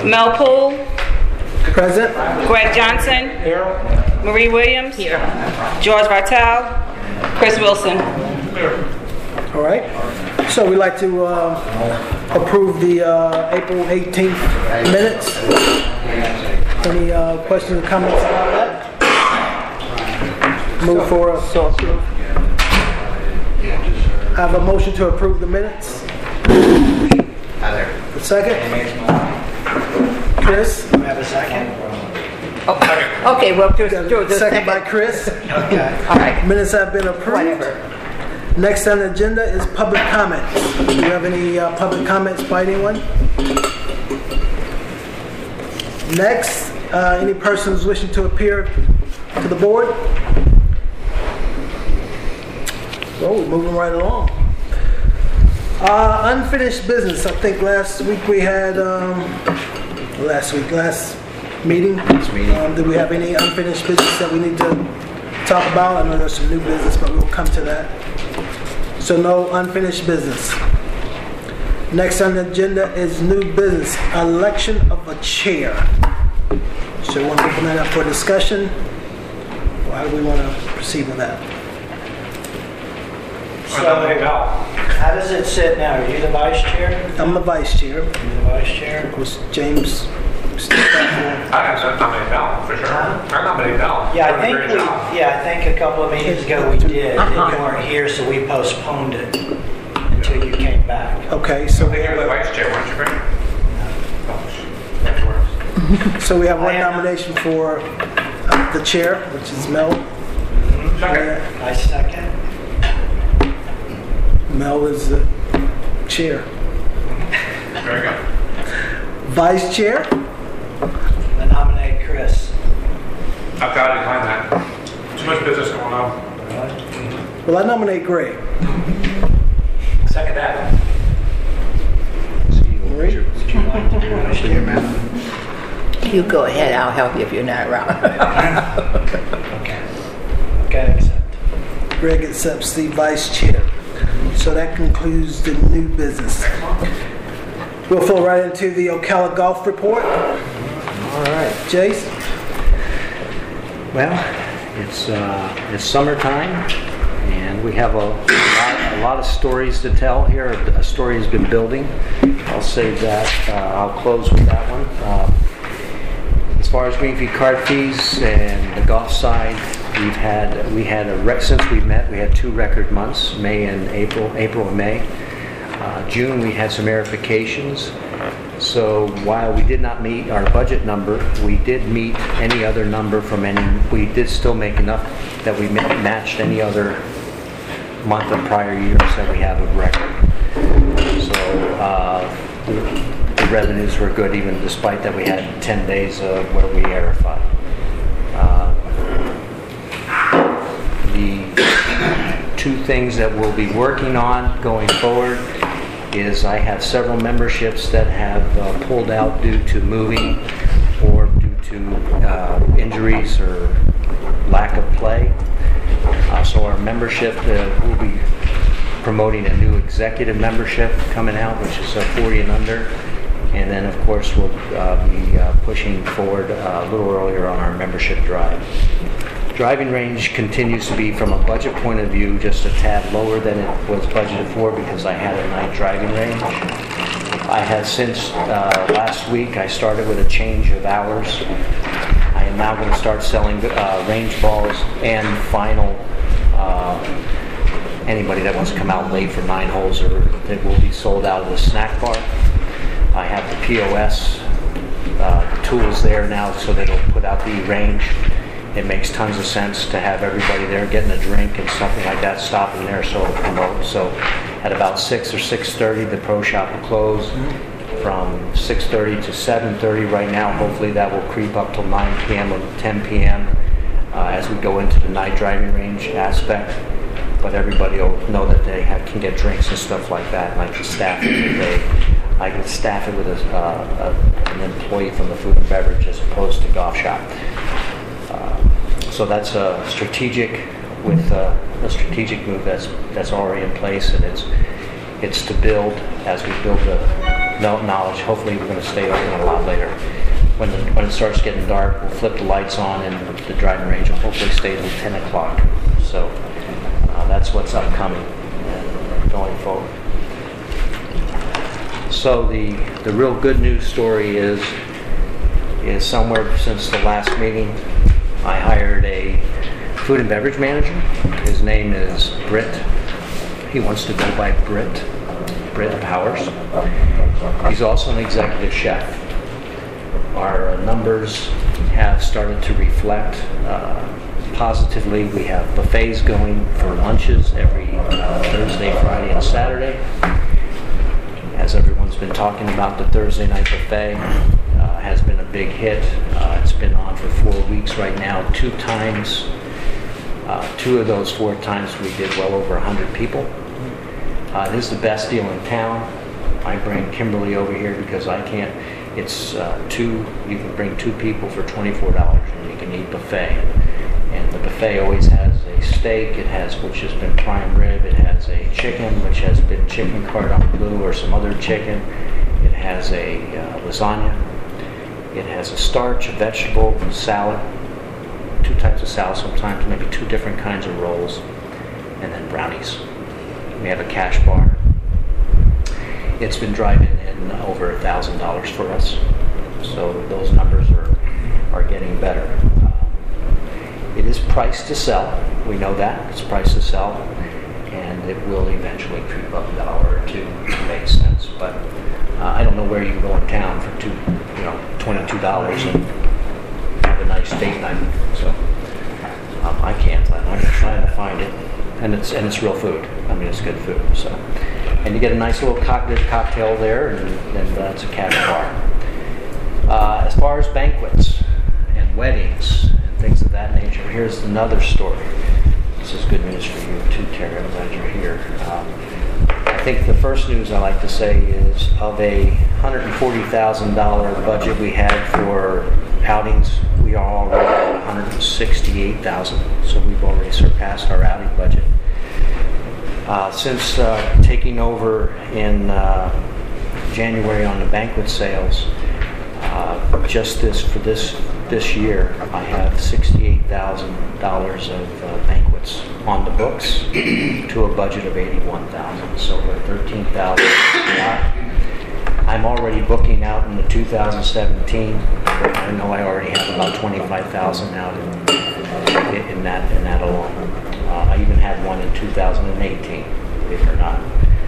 Mel Poole. Present. Greg Johnson. Here. Marie Williams. Here. George Vartel. Chris Wilson. All right. So we'd like to approve the April 18th minutes. Any questions or comments about that? Move for a so approved. I have a motion to approve the minutes. A second? Chris? We have a second? Okay, well, do the Second by Chris. Okay. All right. Minutes have been approved. Whatever. Next on the agenda is public comments. Do you have any public comments by anyone? Next, any persons wishing to appear to the board? So we're moving right along. Unfinished business. I think last week we had, last meeting. Did we have any unfinished business that we need to talk about? I know there's some new business, but we'll come to that. So no unfinished business. Next on the agenda is new business, election of a chair. So we want to open that up for discussion. Or how do we want to proceed with that? So, how does it sit now? Are you the vice chair? I'm the vice chair. You're the vice chair? Of course, James. I nominate Val, for sure. I nominate Val. Yeah, I think a couple of meetings ago we did. And you weren't here, so we postponed it until you came back. Okay, so I think you're the vice chair, weren't you, Greg? so we have one nomination for the chair, which is Mel. Second. I second. Mel is the chair. Very good. Vice chair? I nominate Chris. I've got to decline that. Too much business going on. Well, I nominate Greg. Second that. Marie? Would you like to do vice chair, ma'am? You go ahead. I'll help you if you're not around. Okay. Okay, accept. Greg accepts the vice chair. So that concludes the new business. We'll flow right into the Ocala Golf Report. All right. Jace? Well, it's summertime, and we have a lot of stories to tell here. A story has been building. I'll save that. I'll close with that one. As far as green fee card fees and the golf side, since we met, we had 2 record months, April and May. June we had some verifications. So while we did not meet our budget number, we did meet any other number we did still make enough that we matched any other month of prior years that we have of record. So the revenues were good even despite that we had 10 days where we verified. The 2 things that we'll be working on going forward is I have several memberships that have pulled out due to moving or due to injuries or lack of play. So our membership, we'll be promoting a new executive membership coming out, which is 40 and under. And then, of course, we'll be pushing forward a little earlier on our membership drive. Driving range continues to be, from a budget point of view, just a tad lower than it was budgeted for because I had a night driving range. I have since last week, I started with a change of hours. I am now going to start selling range balls and final. Anybody that wants to come out late for 9 holes, it will be sold out of the snack bar. I have the POS tools there now so that it'll put out the range. It makes tons of sense to have everybody there getting a drink and something like that, stopping there so it'll promote. So at about 6 or 6:30, the pro shop will close. From 6:30 to 7:30 right now. Hopefully that will creep up till 9 p.m. or 10 p.m. As we go into the night driving range aspect. But everybody will know that they can get drinks and stuff like that. And I can staff it with an employee from the food and beverage as opposed to golf shop. So that's a strategic move that's already in place, and it's to build as we build knowledge, hopefully we're going to stay open a lot later. When it starts getting dark, we'll flip the lights on and the driving range will hopefully stay till 10 o'clock. So that's what's upcoming going forward. So the real good news story is somewhere since the last meeting, I hired a food and beverage manager. His name is Britt. He wants to go by Britt Powers. He's also an executive chef. Our numbers have started to reflect positively. We have buffets going for lunches every Thursday, Friday, and Saturday. As everyone's been talking about, the Thursday night buffet has been a big hit. It's been on for 4 weeks right now, 2 times. 2 of those 4 times we did well over 100 people. This is the best deal in town. I bring Kimberly over here because I can't. It's you can bring 2 people for $24 and you can eat buffet. And the buffet always has a steak, which has been prime rib, it has a chicken, which has been chicken cordon bleu or some other chicken. It has a lasagna. It has a starch, a vegetable, salad, 2 types of salad sometimes, maybe 2 different kinds of rolls, and then brownies. We have a cash bar. It's been driving in over $1,000 for us, so those numbers are getting better. It is priced to sell. We know that it's priced to sell, and it will eventually creep up $1 or $2 to make sense. But I don't know where you can go in town for $22 and have a nice date night. So I can't. I'm trying to find it, and it's real food. I mean, it's good food. So, and you get a nice little cocktail there, and it's a cash bar. As far as banquets and weddings and things of that nature, here's another story. This is good news for you too, Terry. I'm glad you're here. I think the first news I like to say is of a $140,000 budget we had for outings, we are already at $168,000. So we've already surpassed our outing budget. Since taking over in January on the banquet sales, just this year, I have $68,000 of banquets on the books to a budget of $81,000. So we're $13,000. I'm already booking out in the 2017. I know I already have about $25,000 out in that alone. I even had one in 2018, believe it or not.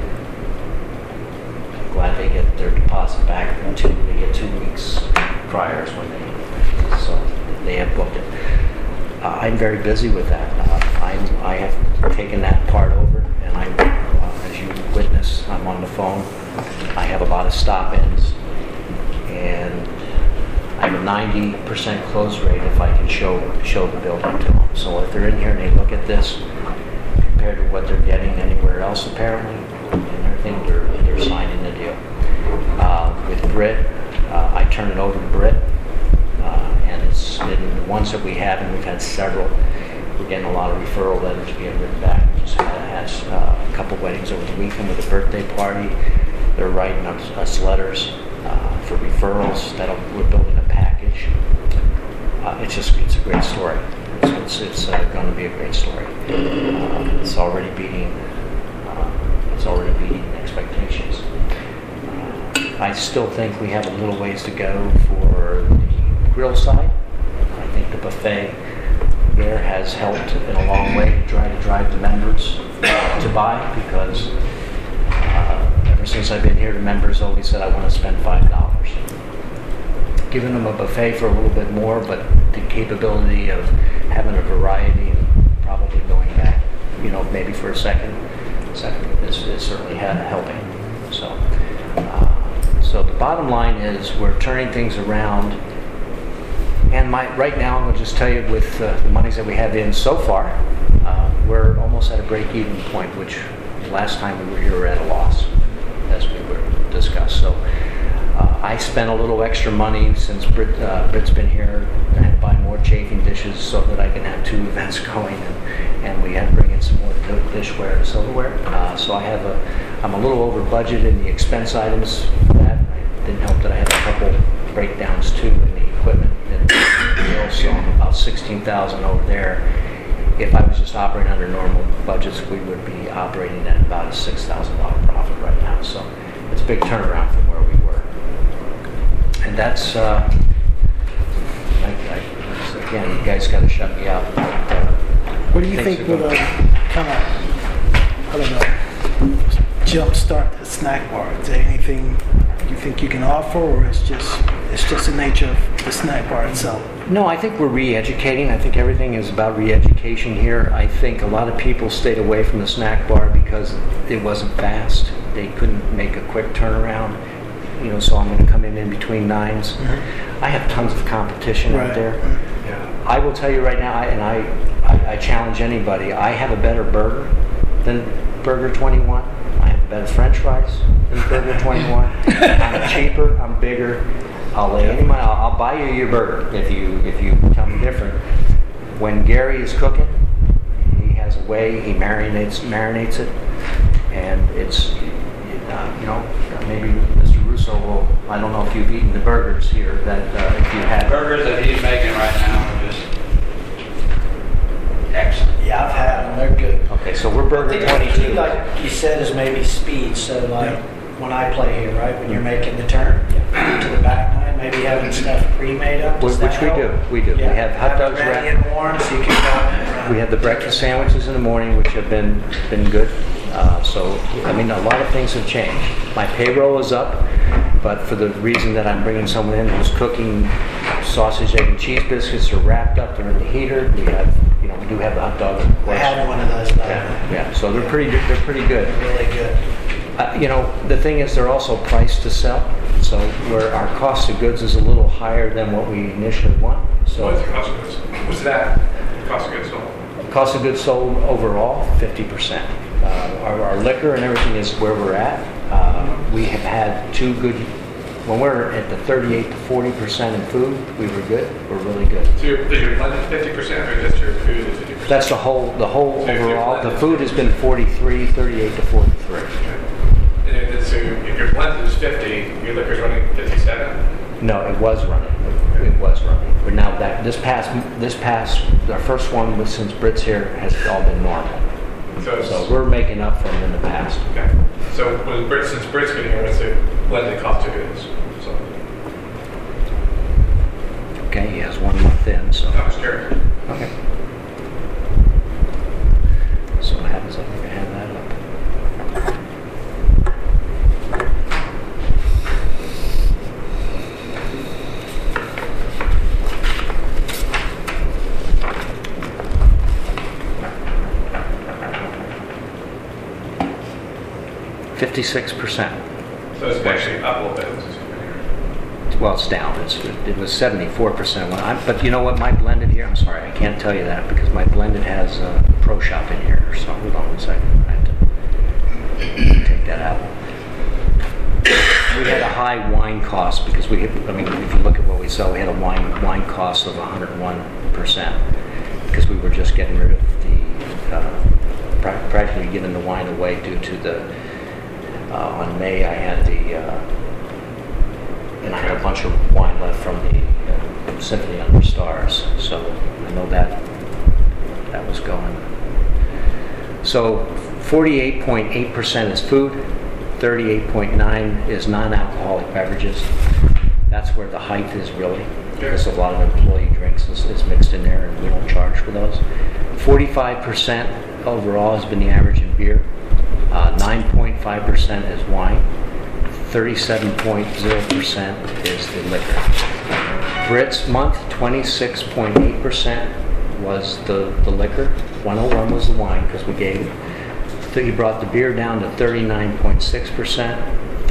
I'm glad they get their deposit back until they get 2 weeks prior is when they have booked it. I'm very busy with that. I have taken that part over, and as you witness, I'm on the phone. I have a lot of stop-ins, and I have a 90% close rate if I can show the building to them. So if they're in here and they look at this, compared to what they're getting anywhere else apparently, and I think they're signing the deal. With Britt, I turn it over to Britt, and it's been the ones that we have, and we've had several. We're getting a lot of referral letters being written back. We just had a couple weddings over the weekend with a birthday party. They're writing us letters for referrals. We're building a package. It's a great story. It's going to be a great story. It's already beating expectations. I still think we have a little ways to go for the grill side. I think the buffet there has helped in a long way to try to drive the members to buy, because ever since I've been here, the members always said, I want to spend $5. Giving them a buffet for a little bit more, but the capability of having a variety and probably going back, maybe for a second is certainly helping. So the bottom line is we're turning things around. And right now, I'm going to just tell you, with the monies that we have in so far, we're almost at a break-even point, which last time we were here, we were at a loss, as we were discussed. So I spent a little extra money since Britt's been here. I had to buy more chafing dishes so that I can have 2 events going, and we had to bring in some more dishware and silverware. So I'm a little over budget in the expense items for that. didn't help that I had a couple breakdowns too in the equipment and so I'm about 16,000 over there. If I was just operating under normal budgets, we would be operating at about a $6,000 profit right now. So it's a big turnaround from where we were. And that's, again, you guys got to shut me up. What do you think would kind of, I don't know, jumpstart the snack bar? Is there anything you think you can offer, or it's just the nature of the snack bar itself? No, I think we're re-educating. I think everything is about re-education here. I think a lot of people stayed away from the snack bar because it wasn't fast. They couldn't make a quick turnaround. So I'm going to come in between nines. Mm-hmm. I have tons of competition out there. Yeah. I will tell you right now, I challenge anybody. I have a better burger than Burger 21. I have better French fries than Burger 21. I'm cheaper. I'm bigger. I'll lay any money. I'll buy you your burger if you tell me different. When Gary is cooking, he has a way. He marinates it, and it's maybe Mr. Russo will. I don't know if you've eaten the burgers here. That if you had burgers that he's making right now are just excellent. Yeah, I've had them. They're good. Okay, so we're Burger The 22. key, like you said, is maybe speed. So when I play here, right, when you're making the turn to the back line, maybe having stuff pre-made up. Does that Which help? we do. Yeah. We have hot dogs ready wrapped. and warm, so you can go. We have the breakfast sandwiches in the morning, which have been good. So a lot of things have changed. My payroll is up, but for the reason that I'm bringing someone in who's cooking sausage, egg, and cheese biscuits are wrapped up. They're in the heater. We have, we do have the hot dog. I had one of those. Yeah. So they're pretty good. They're really good. The thing is, they're also priced to sell. So where our cost of goods is a little higher than what we initially want. So What's the cost of goods? What's that? Cost of goods sold? cost of goods sold overall, 50%. Our liquor and everything is where we're at. We have had two good, when we're at the 38 to 40% in food, we were good. We're really good. So is your blended 50% or just your food is 50%? That's the whole So if you're overall. The blended- food has been 43, 38 to 43. And then, so if your blended is 50, your liquor's running 57? No, it was running. It was running. But now that this past, our first one was since Britt's here has all been normal. So we're making up from in the past. Okay. So since Britt's been here, what's the blended cost of goods? So Okay, he has 1 month in, so. I was curious. Okay. So what happens if we have that up? 56%. So it's actually up a little bit. Well, it's down. It was 74% but you know what? My blended here, I'm sorry, I can't tell you that because my blended has a pro shop in here. So hold on 1 second. I have to take that out. We had a high wine cost because if you look at what we sell, we had a wine cost of 101% because we were just getting rid of practically giving the wine away due to the. On May, I had and I had a bunch of wine left from the Symphony Under Stars. So I know that was going. So 48.8% is food, 38.9% is non-alcoholic beverages. That's where the height is really, because a lot of employee drinks is mixed in there, and we don't charge for those. 45% overall has been the average in beer. 9.5% is wine, 37.0% is the liquor. Brit's month, 26.8% was the liquor, 101 was the wine because we gave it. So he brought the beer down to 39.6%,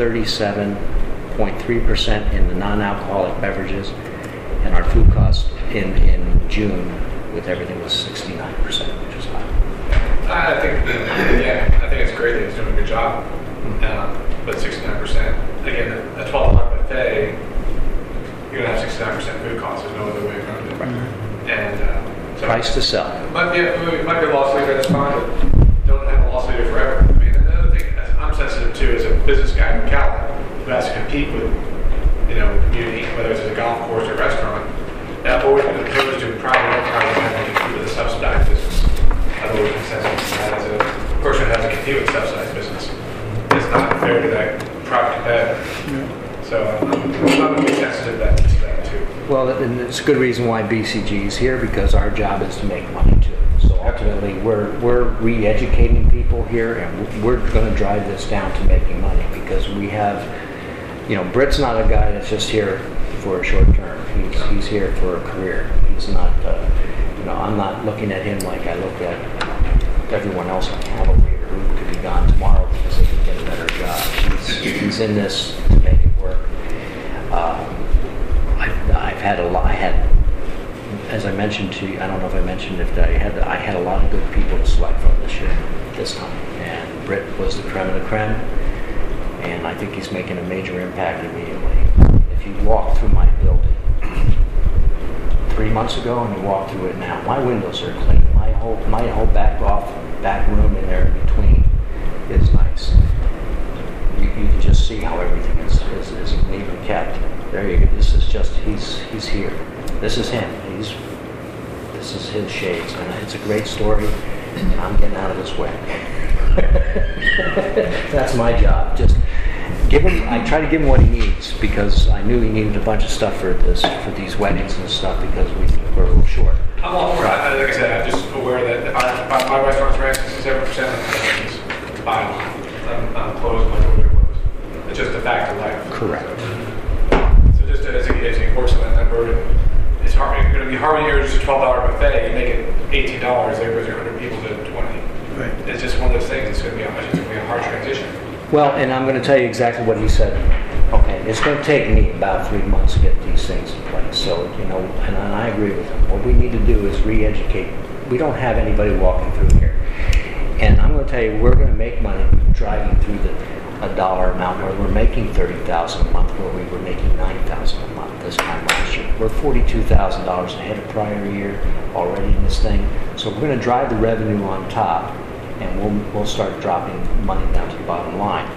37.3% in the non-alcoholic beverages, and our food cost in June with everything was 69%, which is high. I think it's great that he's doing a good job. But 69%, again, a $12 buffet, you're gonna have 69% food costs. There's no other way around it. Right. And so Price to sell. might be a loss leader. That's fine, but don't have a loss leader forever. I mean, another thing I'm sensitive to is a business guy in Cali who has to compete with community, whether it's a golf course or restaurant, that always been opposed to private having to compete with a subsidized business. I've always been sensitive to that as a person who has to compete with subsidized business. It's not fair to that private competitor. So I'm going to be sensitive to that too. Well, and it's a good reason why BCG is here, because our job is to make money too. So ultimately, we're re-educating people here, and we're going to drive this down to making money, because we have, Britt's not a guy that's just here for a short term. He's here for a career. He's not, I'm not looking at him like I look at everyone else I have over here who could be gone tomorrow because they could get a better job. He's in this to make it work. I've had a lot. As I mentioned to you, I don't know if I mentioned it, I had a lot of good people to select from this time, and Britt was the creme of the creme, and I think he's making a major impact immediately. If you walk through my building 3 months ago and you walk through it now, my windows are clean. My whole back room in there in between is nice. You can just see how everything is neatly kept. There you go. This is just he's here. This is him. This is his shades, and it's a great story. And I'm getting out of his way. That's my job. Just give him. I try to give him what he needs, because I knew he needed a bunch of stuff for these weddings and stuff, because we're a little short. I'm all for it. Like I said, I'm just aware that if my restaurant's ranked 67% of the buy I'm closed, my doors are closed. It's just a fact of life. Correct. So just as he works on that number, it's going to be hard when you're just a $12 buffet. You make it $18. There goes your 100 people to 20. Right. It's just one of those things. It's going to be a hard transition. Well, and I'm going to tell you exactly what he said. Okay, it's going to take me about 3 months to get these things in place. So, and I agree with him. What we need to do is re-educate. We don't have anybody walking through here. And I'm going to tell you, we're going to make money driving through a dollar amount where we're making $30,000 a month, where we were making $9,000 a month this time last year. We're $42,000 ahead of prior year already in this thing. So we're going to drive the revenue on top, and we'll start dropping money down to the bottom line.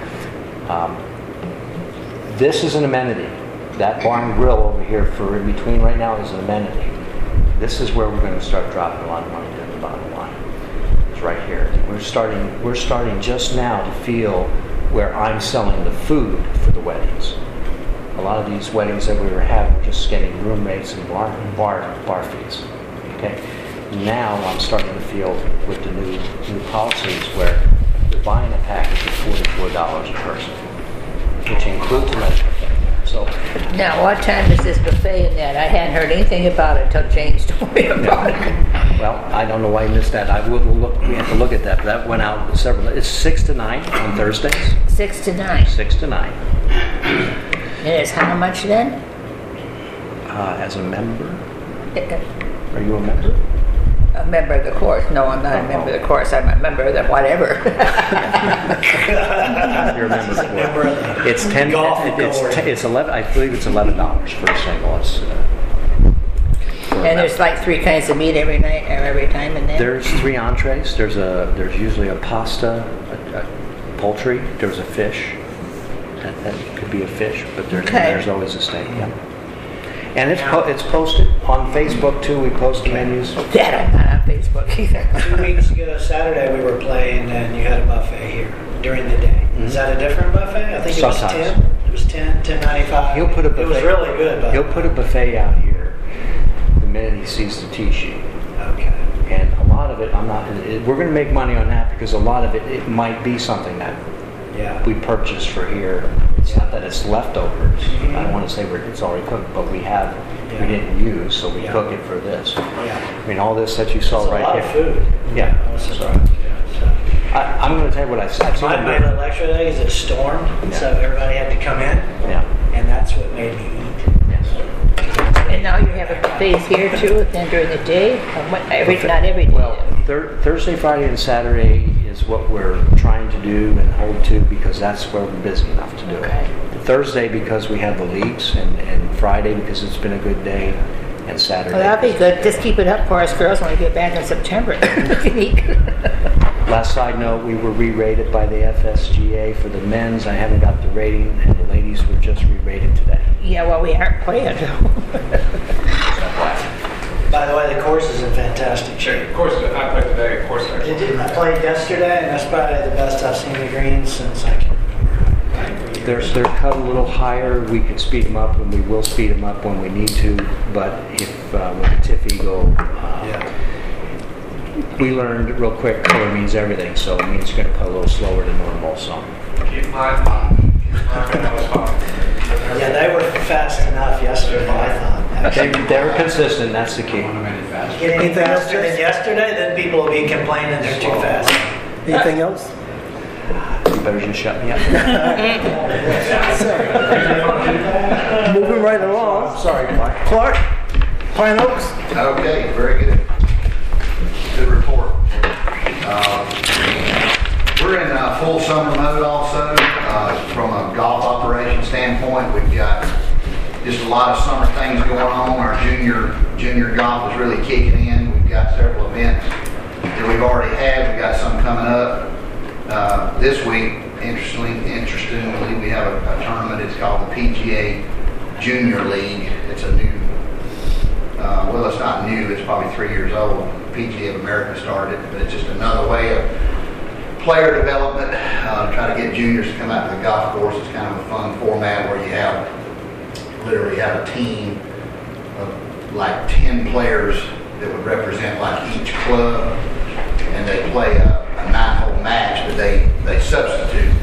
This is an amenity. That barn grill over here for in between right now is an amenity. This is where we're going to start dropping a lot of money to the bottom line. It's right here. We're starting just now to feel where I'm selling the food for the weddings. A lot of these weddings that we were having were just getting room rates and bar fees. Okay. Now I'm starting to feel with the new policies where you're buying a package of $44 a person, which includes a medical thing. So Now, what time is this buffet in that? I hadn't heard anything about it until James told me about it. well, I don't know why you missed that. We have to look at that. But that went out several. It's 6 to 9 on Thursdays. 6 to 9. 6 to 9. And it's how much then? As a member, are you a member? A member of the course. No, I'm not a member of the course. I'm a member of the whatever. You're a member of the Member of the It's 10. golf It's 11. I believe it's $11 for a single. And there's like 3 kinds of meat every night or every time in there. There's 3 entrees. There's usually a pasta, a poultry. There's a fish. That could be a fish, but there's always a steak. Yeah. And it's posted on Facebook too. We post menus. That I'm not on Facebook either. 2 weeks ago, Saturday, we were playing, and you had a buffet here during the day. Mm-hmm. Is that a different buffet? I think it was Sometimes. 10. It was 10, $10.95. He'll put a buffet. It was really good. But He'll put a buffet out here the minute he sees the T-sheet. Okay. And a lot of it, we're going to make money on that because a lot of it might be something that we purchased for here. It's not that it's leftovers. Mm-hmm. I don't want to say it's already cooked, but we didn't use, so we cook it for this. Yeah. I mean, all this that you saw It's right a lot here. of food. Yeah. I was surprised. Yeah. So. I'm going to tell you what I've seen. My lecture day is it stormed, so everybody had to come in, and that's what made me eat. Yes. And now you have a buffet here too, then during the day? Not every day. Well, Thursday, Friday, and Saturday is what we're trying to do and hold to because that's where we're busy enough to do it. Thursday because we have the leagues, and Friday because it's been a good day, and Saturday. Well, that'll be good. Just keep it up for us girls when we get back in September. Last side note, we were re-rated by the FSGA for the men's. I haven't got the rating, and the ladies were just re-rated today. Yeah, well, we aren't playing. By the way, the course is in fantastic shape. Of course, I played today, of course. I played yesterday, and that's probably the best I've seen the greens since I can remember. They're cut a little higher. We could speed them up, and we will speed them up when we need to. But if with the TIF Eagle, we learned real quick color means everything. So it means it's going to cut a little slower than normal. So Keep mine hot. Yeah, they were fast enough yesterday, I thought. they were consistent. That's the key. Get any faster than yesterday, then people will be complaining they're too fast. Anything else? You better just shut me up. Moving right along. Sorry, Clark. Clark, Pine Oaks. Okay, very good. Good report. We're in full summer mode also. From a golf operation standpoint, we've got just a lot of summer things going on. Our junior golf is really kicking in. We've got several events that we've already had. We've got some coming up. This week, interestingly, we have a tournament. It's called the PGA Junior League. It's a new, well, it's not new. It's probably 3 years old. PGA of America started it, but it's just another way of player development, try to get juniors to come out to the golf course. It's kind of a fun format where you literally have a team of like 10 players that would represent like each club, and they play a 9-hole match, but they substitute.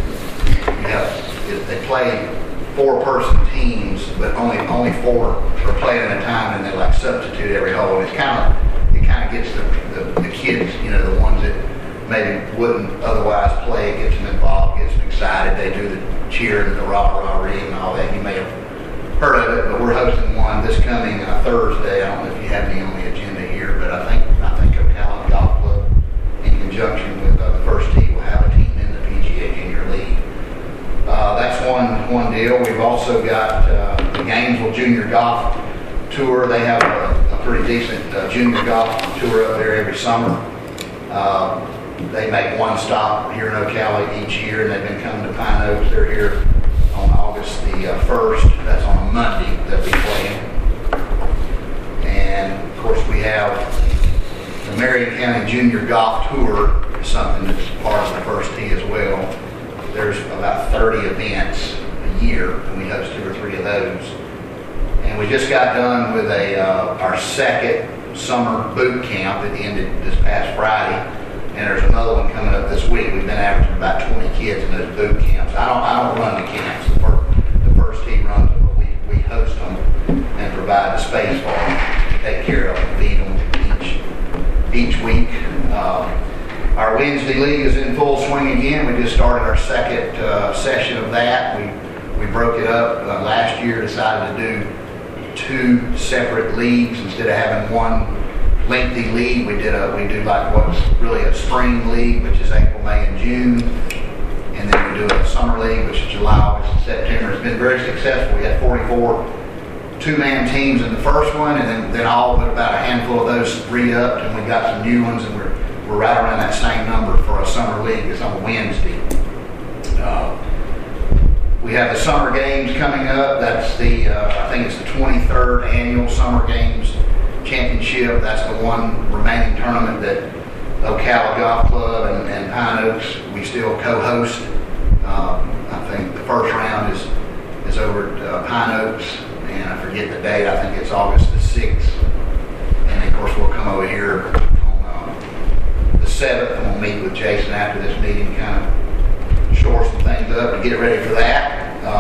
They play 4-person teams, but only 4 are playing at a time, and they like substitute every hole. And it kind of gets the kids, the ones that maybe wouldn't otherwise play. It gets them involved, gets them excited. They do the cheering, the rah-rah-ree and all that. You may have heard of it, but we're hosting one this coming Thursday. I don't know if you have any on the agenda here, but I think Ocala Golf Club, in conjunction with the First Tee, will have a team in the PGA Junior League. That's one deal. We've also got the Gainesville Junior Golf Tour. They have a pretty decent junior golf tour up there every summer. They make one stop here in Ocala each year, and they've been coming to Pine Oaks. They're here on August the 1st. That's on a Monday they'll be playing. And of course we have the Marion County Junior Golf Tour, something that's part of the First Tee as well. There's about 30 events a year, and we host 2 or 3 of those. And we just got done with our second summer boot camp that ended this past Friday. And there's another one coming up this week. We've been averaging about 20 kids in those boot camps. I don't run the camps. The First Tee runs them, but we host them and provide the space for them to take care of and feed them each week. Our Wednesday league is in full swing again. We just started our second session of that. We broke it up last year. Decided to do 2 separate leagues instead of having one lengthy league. We do like what's really a spring league, which is April, May, and June, and then we do a summer league, which is July, August, and September. It's been very successful. We had 44 2-man teams in the first one, and then all but about a handful of those re-upped, and we got some new ones, and we're right around that same number for a summer league. It's on Wednesday. We have the Summer Games coming up. That's the I think it's the 23rd annual Summer Games Championship. That's the one remaining tournament that Ocala Golf Club and Pine Oaks, we still co-host. I think the first round is over at Pine Oaks, and I forget the date. I think it's August the 6th. And of course we'll come over here on the 7th, and we'll meet with Jason after this meeting, kind of shore some things up to get ready for that.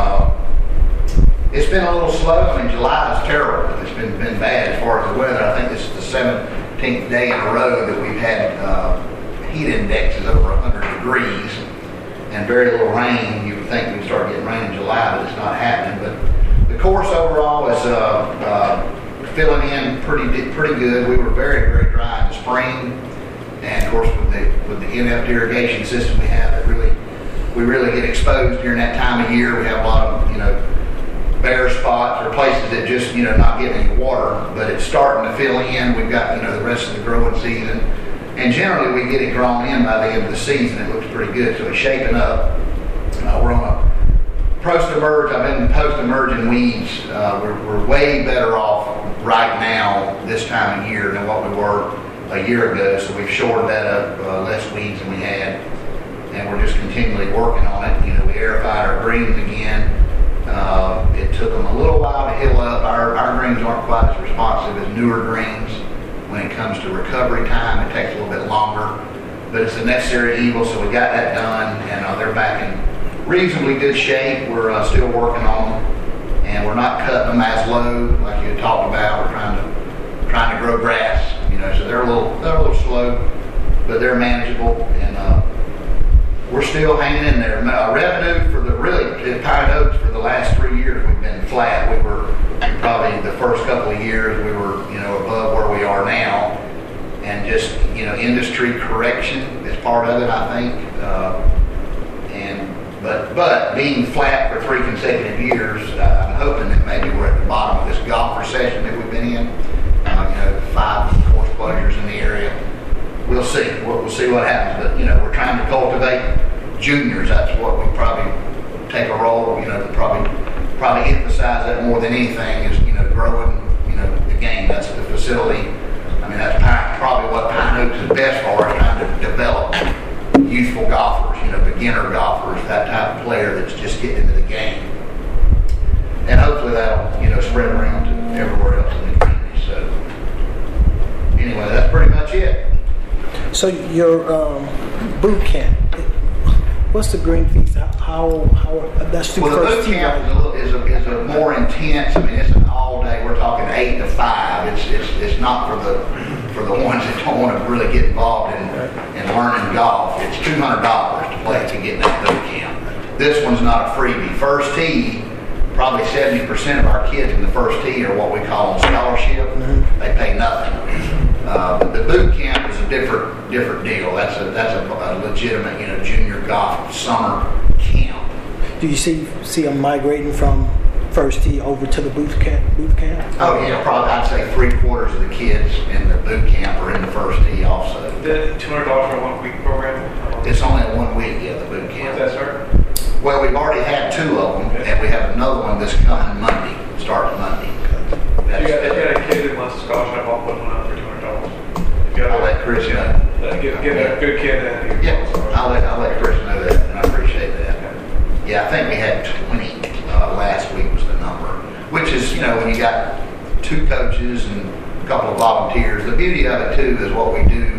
It's been a little slow. I mean, July is terrible. It's been bad as far as the weather. I think this is the 17th day in a row that we've had heat indexes over 100 degrees and very little rain. You would think we'd start getting rain in July, but it's not happening. But the course overall is filling in pretty good. We were very, very dry in the spring, and of course with the inept irrigation system we have, we really get exposed during that time of year. We have a lot of bare spots or places that just not get any water, but it's starting to fill in. We've got the rest of the growing season, and generally we get it grown in by the end of the season. It looks pretty good, so it's shaping up. We're on a Post-emerge, I've been post-emerging weeds. We're way better off right now this time of year than what we were a year ago. So we've shored that up, less weeds than we had, and we're just continually working on it. You know, we aerified our greens again. It took them a little while to heal up. Our greens aren't quite as responsive as newer greens. When it comes to recovery time, it takes a little bit longer, but it's a necessary evil, so we got that done, and they're back in reasonably good shape. We're still working on them, and we're not cutting them as low like you had talked about. We're trying to grow grass, you know, so they're a little slow, but they're manageable, and we're still hanging in there. Revenue for the Pine Oaks for the last 3 years we've been flat. We were probably the first couple of years we were, you know, above where we are now, and just, you know, industry correction is part of it, I think. But being flat for 3 consecutive years, I'm hoping that maybe we're at the bottom of this golf recession that we've been in. You know, 5 course closures in the area. We'll see. We'll see what happens. But, you know, we're trying to cultivate juniors. That's what we probably take a role, you know, to probably emphasize that more than anything is, you know, growing, you know, the game. That's the facility. I mean, that's probably what Pine Oaks is best for, is trying to develop youthful golfers, you know, beginner golfers, that type of player that's just getting into the game. And hopefully that'll, you know, spread around to everywhere else in the community. So anyway, that's pretty much it. So your boot camp, what's the green fees? How that's the Well, the first boot team, camp right? is a more intense. I mean, it's an all day. We're talking 8 to 5. It's not for the ones that don't want to really get involved in learning golf. It's $200 to play to get in that boot camp. This one's not a freebie. First tee, probably 70% of our kids in the first tee are what we call on scholarship. They pay nothing. The boot camp is a different deal. That's a legitimate, you know, junior golf summer camp. Do you see them migrating from first tee over to the boot camp? Oh yeah, probably I'd say 3/4 of the kids in the boot camp are in the first tee also. The $200 for a 1 week program? It's only a 1 week, yeah, the boot camp. When's that start? Well, we've already had 2 of them, and we have another one this coming Monday, starting Monday. If you got a kid that wants a scholarship, I'll put one out for $200. I'll let Chris know. Get a good kid in. Yeah, I'll let Chris know that, and I appreciate that. Yeah, I think we had 20 last week was the number, which is, you know, when you got 2 coaches and a couple of volunteers. The beauty of it too is what we do.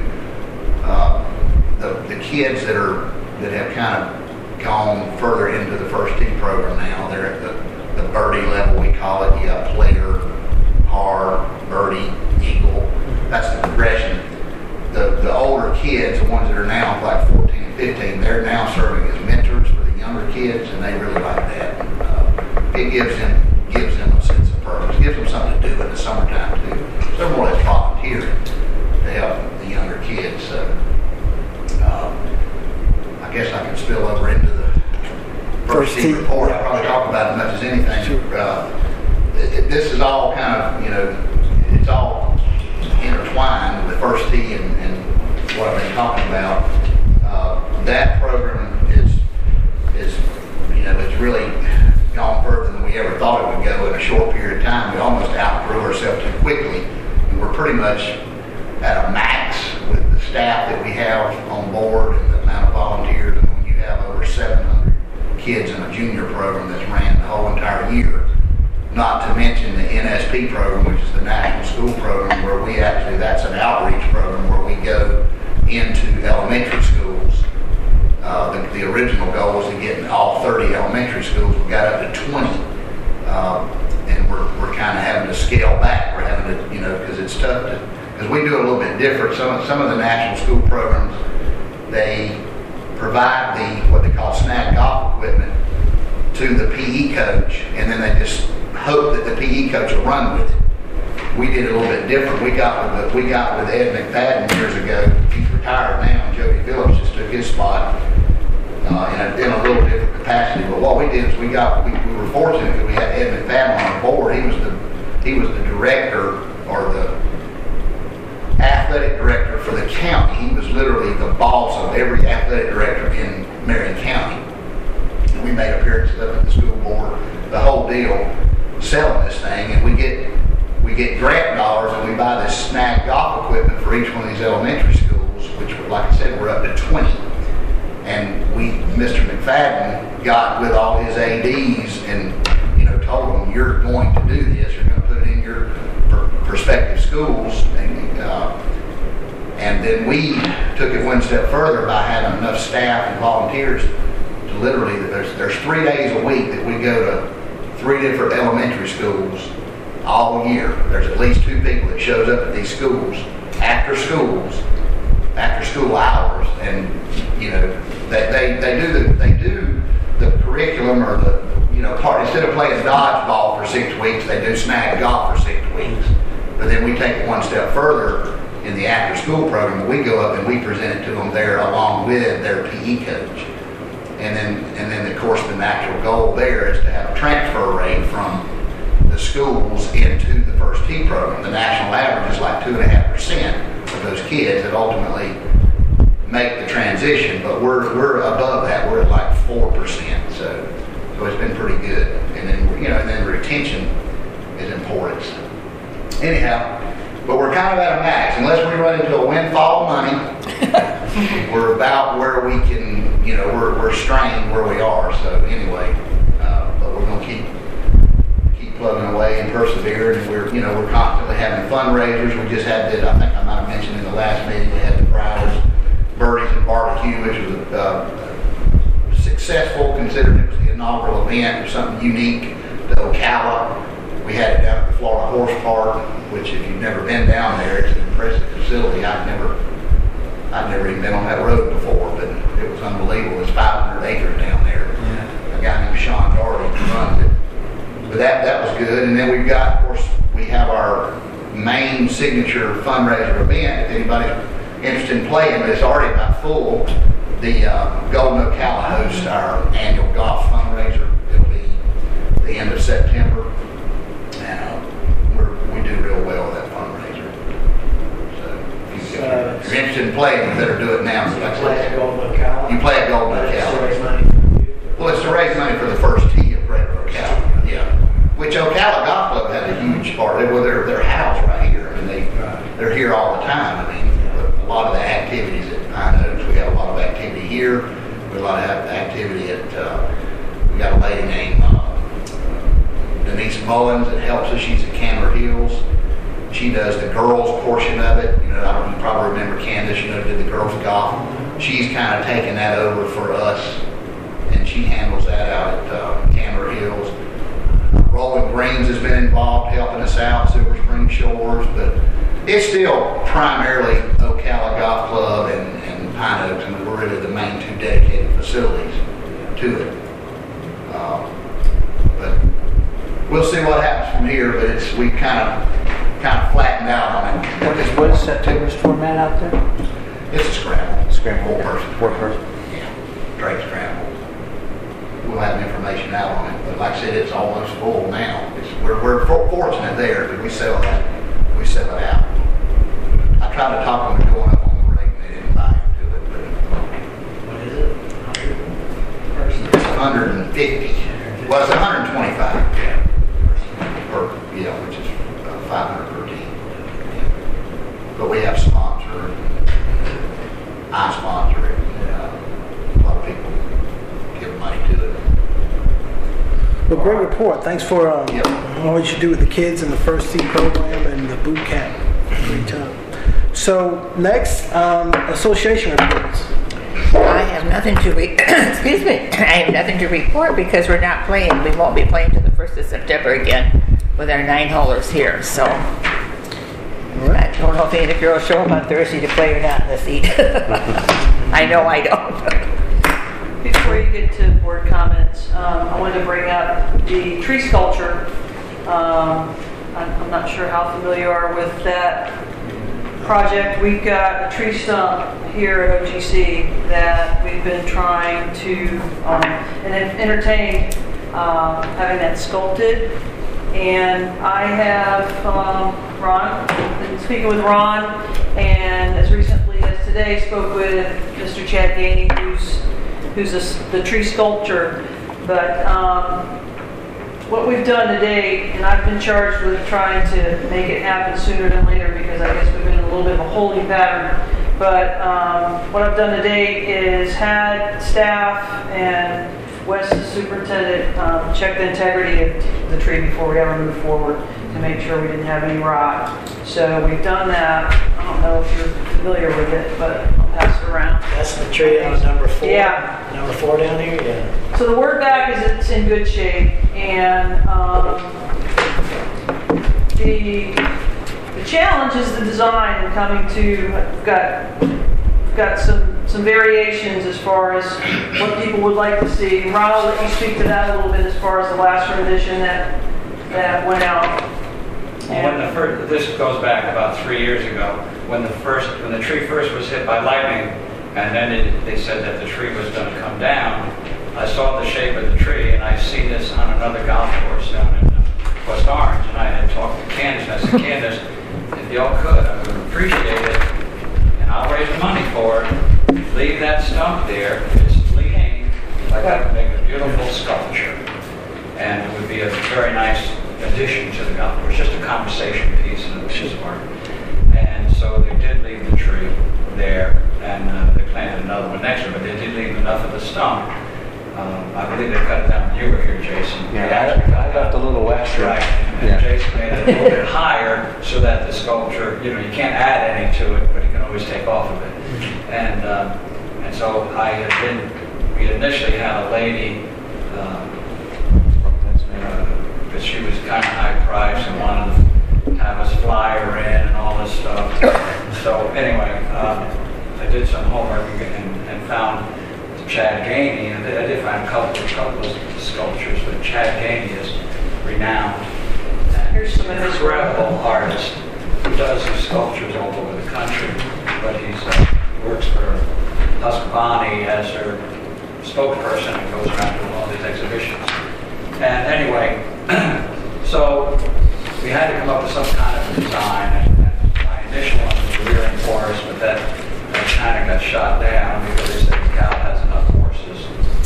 The kids that have kind of gone further into the first tee program now, they're at the birdie level, we call it. You got player, par, birdie, eagle. That's the progression. The older kids, the ones that are now like 14 and 15, they're now serving as mentors for the younger kids, and they really like that. It gives them a sense of purpose. It gives them something to do in the summertime too. They're more or less volunteering to help the younger kids. So I guess I can spill over into the first tee report. I'll probably talk about it as much as anything. This is all kind of, you know, it's all intertwined with the first tee and what I've been talking about. That program is, you know, it's really gone further than we ever thought it would go in a short period of time. We almost outgrew ourselves too quickly. And we're pretty much at a max with the staff that we have on board and the amount of volunteers. And when you have over 700 kids in a junior program that's ran the whole entire year, not to mention the NSP program, which is the National School Program, where we actually, that's an outreach program where we go into elementary schools. The original goal was to get in all 30 elementary schools. We got up to 20, and we're kind of having to scale back. We're having to, you know, because it's tough to, because we do a little bit different. Some of the national school programs, they provide what they call snack golf equipment to the PE coach, and then they just hope that the PE coach will run with it. We did it a little bit different. We got with Ed McFadden years ago. He's retired now, and Jody Phillips just took his spot in a little different capacity. But what we did is we were fortunate that we had Ed McFadden on board. He was the director, or the athletic director for the county. He was literally the boss of every athletic director in Marion County. And we made appearances up at the school board the whole deal selling this thing, and we get grant dollars, and we buy this snag golf equipment for each one of these elementary schools, which, like I said, we're up to 20. And Mr. McFadden got with all his ADs and, told them, you're going to do this, you're going to put it in your prospective schools, and then we took it one step further by having enough staff and volunteers to literally, there's 3 days a week that we go to 3 different elementary schools all year. There's at least 2 people that shows up at these schools after school hours, and they do the curriculum or the part. Instead of playing dodgeball for 6 weeks, they do snag golf for 6 weeks. But then we take it one step further in the after school program. We go up and we present it to them there along with their PE coach. And then of course the natural goal there is to have a transfer rate from the schools into the first tee program. The national average is like 2.5% of those kids that ultimately make the transition, but we're above that. We're at like 4%. So it's been pretty good. And then retention is important. Anyhow, but we're kind of at a max. Unless we run into a windfall of money, we're about where we can, we're strained where we are. So anyway, but we're going to keep plugging away and persevering. And we're constantly having fundraisers. We just had I think I might have mentioned in the last meeting, we had the Browers Birdies and Barbecue, which was successful, considering it was the inaugural event. It was something unique to Ocala. We had it down at the Florida Horse Park, which if you've never been down there, it's an impressive facility. I'd never even been on that road before, but it was unbelievable. It's 500 acres down there. Yeah. A guy named Sean Doherty runs it. But that was good. And then we've got, of course, we have our main signature fundraiser event. If anybody's interested in playing, but it's already about full. The Golden Ocala hosts our annual golf fundraiser. It'll be the end of September. And we do real well with that fundraiser. So if you're interested in playing, you better do it now. You play at Golden Ocala? You play at Golden Ocala. To raise money for you? Well, it's to raise money for the first tee of Greater Ocala. Yeah. Which Ocala Golf Club had a huge part. Well, their house right here. I mean, they're here all the time. I mean, a lot of the activities at Pine Oaks, we have a lot of activity here. We have a lot of activity at, we got a lady named Denise Mullins that helps us. She's at Candler Hills. She does the girls portion of it. You probably remember Candace, did the girls golf. She's kind of taken that over for us, and she handles that out at Candler Hills. Rolling Greens has been involved helping us out, Silver Spring Shores, but it's still primarily Ocala Golf Club and Pine Oaks, and we're really the main 2 dedicated facilities to it. But we'll see what happens from here, but we kind of flattened out on it. What is September's format out there? It's a scramble. Scramble. 4 person. Yeah. Drake scramble. We'll have information out on it, but like I said, it's almost full now. We're fortunate there because we sell it out. I tried to talk them into going up on the rate, and they didn't buy into it. But What is it? 100? it's 150. Well, it's 125. Which is 500 per team. Yeah. But we have a sponsor. I sponsor it. A lot of people give money to it. Well, great report. Thanks for all what you do with the kids in the first tee program and the boot camp. Great job. So next, association reports. I have nothing to excuse me. I have nothing to report because we're not playing. We won't be playing till the 1st of September again with our 9-holers here. So I don't know if any of the girls show up on Thursday to play or not in the seat. I know I don't. Before you get to board comments, I wanted to bring up the tree sculpture. I'm not sure how familiar you are with that project. We've got a tree stump here at OGC that we've been trying to and entertain having that sculpted. And I have Ron, been speaking with Ron, and as recently as today spoke with Mr. Chad Gainey, who's the tree sculptor. But what we've done to date, and I've been charged with trying to make it happen sooner than later because I guess we've been in a little bit of a holding pattern. But what I've done to date is had staff and Wes, the superintendent, check the integrity of the tree before we ever move forward to make sure we didn't have any rot. So we've done that. I don't know if you're familiar with it, but I'll pass it around. That's the tree on number 4? Yeah. Number 4 down here? Yeah. So the word back is it's in good shape, and the challenge is the design and coming to. We've got some variations as far as what people would like to see. Ron, I'll let you speak to that a little bit as far as the last rendition that went out. Well, this goes back about 3 years ago when the tree first was hit by lightning, and then they said that the tree was going to come down. I saw the shape of the tree, and I seen this on another golf course down in West Orange, and I had talked to Candace, and I said, Candace, if y'all could, I would appreciate it, and I'll raise money for it. Leave that stump there. It's leaning like that would make a beautiful sculpture, and it would be a very nice addition to the golf course, just a conversation piece and a piece of art. And so they did leave the tree there, and they planted another one next to it, but they did leave enough of the stump. I believe they cut it down when you were here, Jason. Yeah, I left a little extra. Right, and Jason made it a little bit higher so that the sculpture, you can't add any to it, but you can always take off of it. And so we initially had a lady, but she was kind of high priced and wanted to have us fly her in and all this stuff. So anyway, I did some homework and found Chad Gainey, and I did find a couple of sculptures, but Chad Gainey is renowned and Here's some of his incredible artist who does his sculptures all over the country, but he works for Husqvarna as their spokesperson and goes around to all these exhibitions. And anyway, so we had to come up with some kind of design, and my initial one was the rearing forest, but that kind of got shot down because they said the cow has enough horses.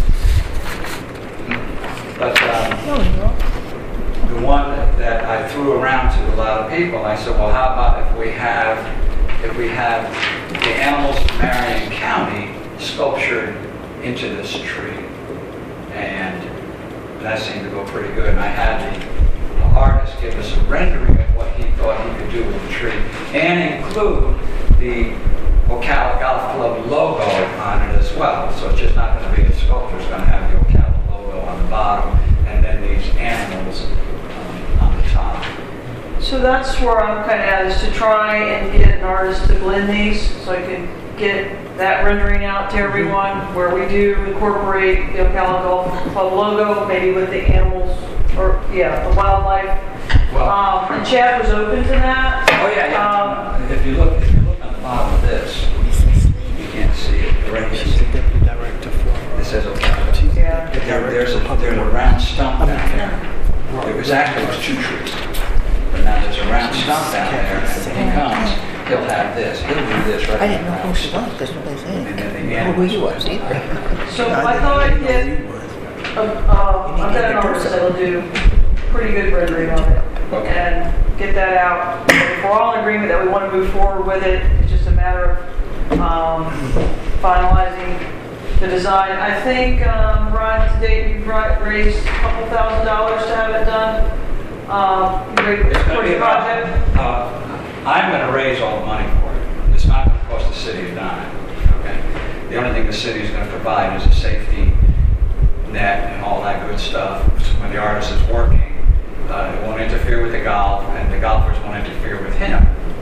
But the one that I threw around to a lot of people, I said, well, how about if we have the animals from Marion County sculptured into this tree? And that seemed to go pretty good. And I had the artist give us a rendering of what he thought he could do with the tree and include the Ocala Golf Club logo on it as well. So it's just not going to be a sculpture, it's going to have the Ocala logo on the bottom and then these animals on the top. So that's where I'm kind of at, is to try and get an artist to blend these so I can get that rendering out to everyone where we do incorporate the Ocala Golf Club logo, maybe with the animals, or the wildlife. Well, And Chad was open to that. Oh yeah. If you look on the bottom of this, you can't see it. Right here. She's the deputy director for. It says Ocala. Yeah. There's a round stump down there. It was two trees, but now there's a round stump down there, and when he comes, he'll have this. He'll do this right. I didn't know who she was because nobody said And then the anything. Who he was either. So I thought I'd get, I've got an artist that'll do pretty good rendering on it. Okay. And get that out. If we're all in agreement that we want to move forward with it, it's just a matter of finalizing the design. I think, Ron, to date, you've raised a couple $1,000s to have it done. It's going to be about, project. I'm going to raise all the money for it. It's not going to cost the city a dime. Okay. The only thing the city is going to provide is a safety net and all that good stuff. So when the artist is working, it won't interfere with the golf, and the golfers won't interfere with him.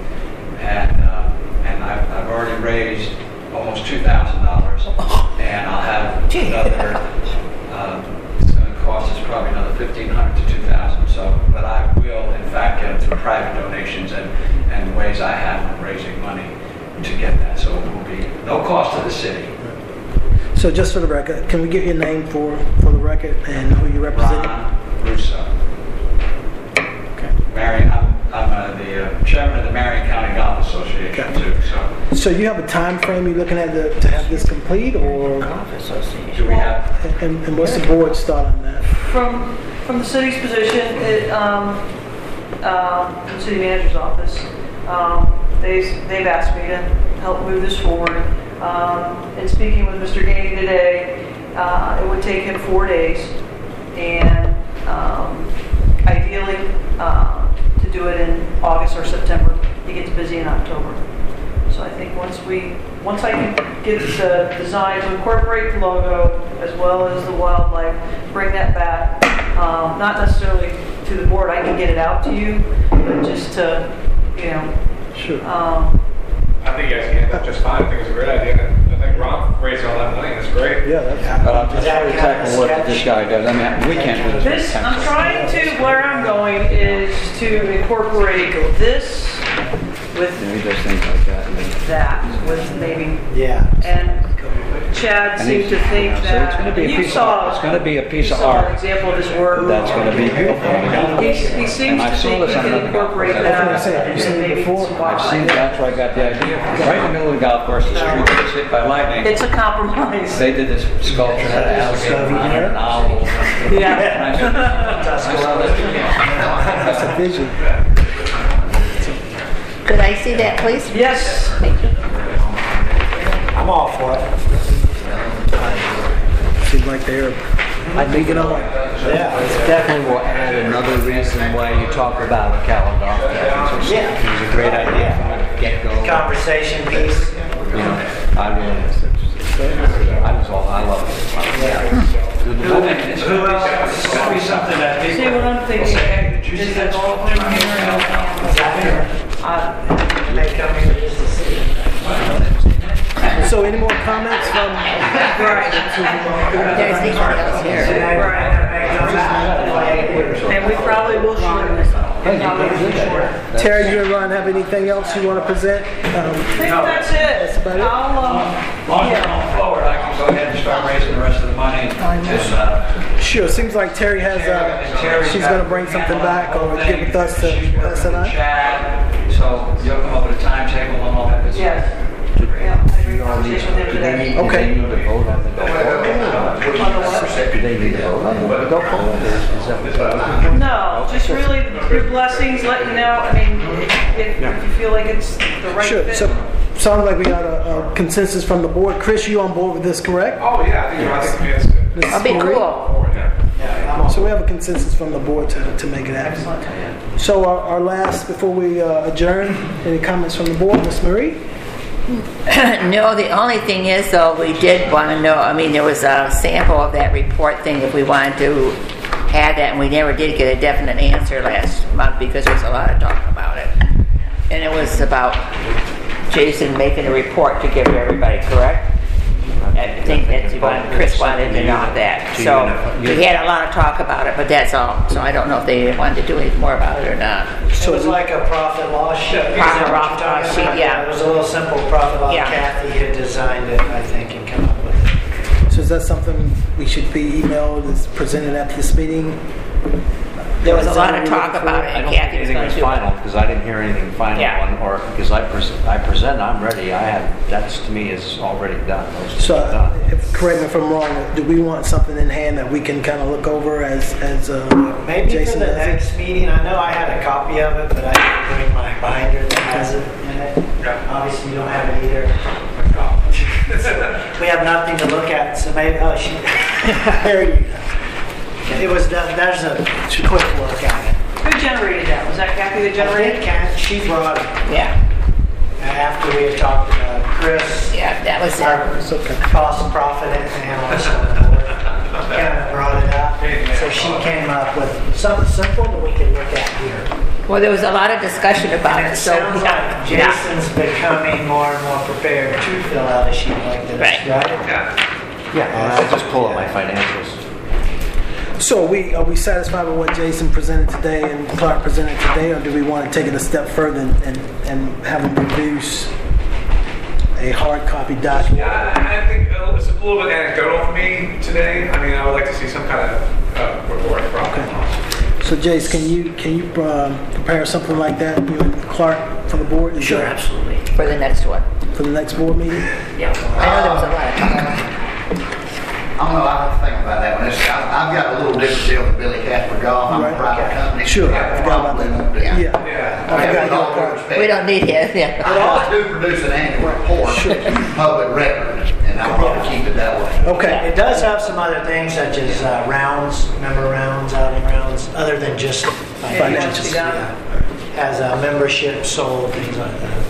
And I've already raised almost $2,000, and I'll have another. It's going to cost us probably another $1,500 to $2,000. So, but I will in fact get it through private donations and ways I have of raising money to get that. So it will be no cost to the city. So just for the record, can we get your name for the record and who you represent? Ron Russo. Okay. I'm the chairman of the Marion County Golf Association too. So you have a time frame you're looking at to have this complete, or Golf Association. Do we have? and what's the board's thought on that? From from the city's position, the city manager's office, they've asked me to help move this forward. And speaking with Mr. Gainey today, it would take him 4 days, and ideally to do it in August or September. He gets busy in October. So I think once I can get the design to incorporate the logo as well as the wildlife, bring that back, not necessarily to the board, I can get it out to you, but just to, Sure. I think you guys can handle it just fine. I think it's a great idea. I think Ron raised all that money. That's great. Yeah, that's. It's very technical work that this guy does. I mean, we can't do this. I'm trying to, where I'm going is to incorporate this with He does things like that. that, with maybe, Yeah. and Chad seemed to think So that. it's going to be a you piece of saw, art. It's going to be a piece you of saw an art. example of his work. That's going to be beautiful. He seems And I to saw think this he on can another incorporate golf that. course. Have you seen it maybe before? some I've wildlife. seen, that's where I got the idea. Right in the middle of the golf course, the street was hit by lightning. It's a compromise. They did this sculpture that alligator on it, an owl. Yeah. And I saw this. That's a vision. Could I see that, please? Yes. Thank you. I'm all for it. Seems like they're moving on. Yeah. Definitely will add another reason why you talk about Caledonia. Yeah. It was a great idea from the get-go. Conversation piece. You know, I love it. Who else? It's going to be something that people. See what I'm thinking? Is that all in here? They come here just to see. So any more comments from? There's the else here. And we probably will shorten this. Terry, you and Ron have anything else you want to present? I think that's it. about it? I'll, Going forward, I can go ahead and start raising the rest of the money. Sure, seems like Terry has, she's going to bring something back or get with us tonight. Chat, so you'll come up with a timetable and all that good stuff. yes. Yeah, I had a great conversation with him today. Okay. Do they need to vote on the go forward? Do they need to vote on the go forward? Is that what they're- No, just really your blessings, let you know. I mean, if you feel like it's the right Sure, fit. so sounds like we got a consensus from the board. Chris, you on board with this, correct? Oh, yeah. I think it's good. Mrs. That'd be Marie? cool. So we have a consensus from the board to make it happen. So our last, before we adjourn, any comments from the board? Ms. Marie? No, the only thing is, though, we did want to know, I mean, there was a sample of that report thing if we wanted to have that, and we never did get a definite answer last month because there was a lot of talk about it. And it was about Jason making a report to give to everybody, correct? I think that's what Chris wanted to know that. So we had a lot of talk about it, but that's all. So I don't know if they wanted to do anything more about it or not. It was like a profit loss sheet. Is that what Profit you're talking loss sheet, about? yeah. It was a little simple profit loss. Yeah. Kathy had designed it, I think, and come up with it. So is that something we should be emailed, is presented at this meeting? There was a lot of talk about it, I and don't think Kathy was anything going was to do final it. because I didn't hear anything final Yeah. on, or because I present, I'm ready. That's to me is already done. Most of it's So, done. correct me if I'm wrong, do we want something in hand that we can kind of look over as Maybe Jason for the does it? next meeting, I know I had a copy of it, but I didn't bring my binder that has it in it. Obviously, you don't have it either. We have nothing to look at, so maybe, There you go. it was done, there's a quick look at it. Who generated that? Was that Kathy that I generated think it? She brought it Yeah, after we had talked to Chris, yeah, that was our it. It's okay. cost profit analyst on the board. Kind of brought it up, so she came up with something simple that we could look at here. Well, there was a lot of discussion about And it, it so sounds like Jason's becoming more and more prepared to fill out a sheet like this, Right. right? Yeah, I just pull up my financials. So are we satisfied with what Jason presented today and Clark presented today, or do we want to take it a step further and have them produce a hard copy document? Yeah, I think it's a little bit anecdotal for me today. I mean, I would like to see some kind of report from. So Jace, can you prepare something like that, you and Clark for the board? Is Sure, that absolutely. for the next one. for the next board meeting? Yeah, I know there was a lot of talk. I don't know, I have to think about about that one. I've got a little different deal with Billy Casper Golf. I'm a Right. private company. Sure, I I forgot about probably that. won't do it. Yeah. I I mean, forgot with all your due part. respect. We don't need him, yeah. I do produce an annual report, public record, and I'll probably keep it that way. Okay. It does have some other things such as rounds, member rounds, outing rounds, other than just Financials. Yeah. Has membership sold, things like that.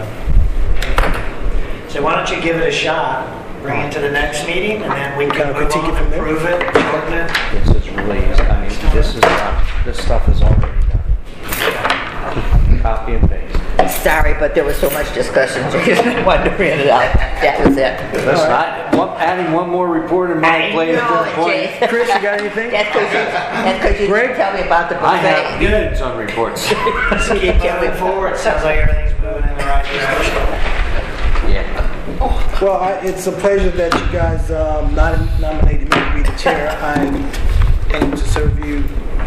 So why don't you give it a shot? Bring it to the next meeting, and then we Kind can of move critique on it from and there? approve it, shorten it. This is really, I mean, this stuff is already done. Copy and paste. Sorry, but there was so much discussion, so I wanted to bring it out. That was it. Listen, adding one more report in my plate at this point. Jay. Chris, you got anything? That's because you Greg? didn't tell me about the I have buffet. meetings on reports. Let's keep moving forward. Sounds like everything's moving in the right direction. Yeah. Well, it's a pleasure that you guys nominated me to be the chair. I aim to serve you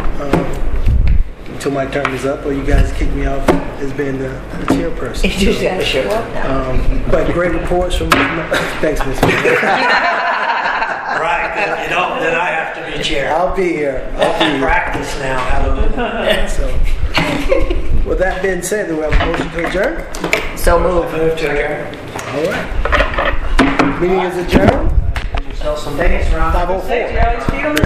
until my term is up, or you guys kick me off as being the chairperson. You just gotta show up now. But great reports from. Thanks, Ms. Right, then I have to be chair. I'll be here. I'll be here. Practice now, hallelujah. So, with that being said, do we have a motion to adjourn? So move. Move to adjourn. All right. Meeting is adjourned. Sell some days, Ron. 5:04.